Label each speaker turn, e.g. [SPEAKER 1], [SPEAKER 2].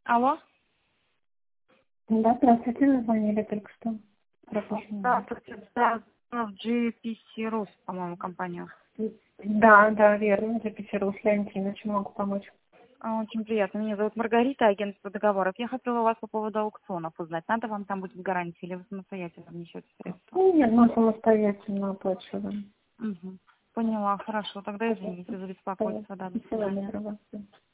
[SPEAKER 1] Алло?
[SPEAKER 2] Да, здравствуйте, назвонили только что.
[SPEAKER 1] Да, да, в GPC Rus, по-моему, компания.
[SPEAKER 2] Да, верно, записывалась Леонтина, чем могу помочь?
[SPEAKER 1] Очень приятно. Меня зовут Маргарита, агентство договоров. Я хотела вас по поводу аукционов узнать. Надо вам там будет гарантия или вы самостоятельно внесете средства?
[SPEAKER 2] Нет, мы самостоятельно оплачиваем.
[SPEAKER 1] Угу. Поняла, хорошо. Тогда извините за беспокойство. Да, до свидания.
[SPEAKER 2] Всего доброго.